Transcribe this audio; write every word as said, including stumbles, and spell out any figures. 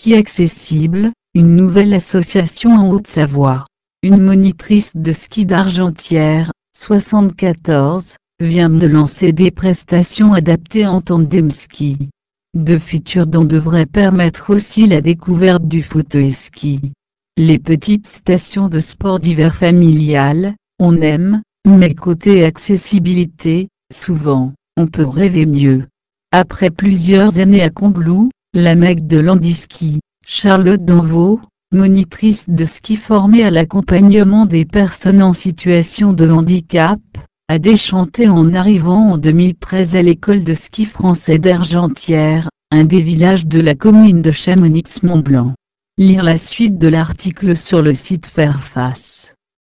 ski accessible, une nouvelle association en Haute-Savoie. Une monitrice de ski d'Argentières, soixante-quatorze, vient de lancer des prestations adaptées en tandem ski. De futurs dons devraient permettre aussi la découverte du fauteuil ski. Les petites stations de sport d'hiver familiales, on aime, mais côté accessibilité, souvent, on peut rêver mieux. Après plusieurs années à Combloux, la mecque de l'handiski, Charlotte Danvaux, monitrice de ski formée à l'accompagnement des personnes en situation de handicap, a déchanté en arrivant en deux mille treize à l'école de ski français d'Argentières, un des villages de la commune de Chamonix-Mont-Blanc. Lire la suite de l'article sur le site Fairface.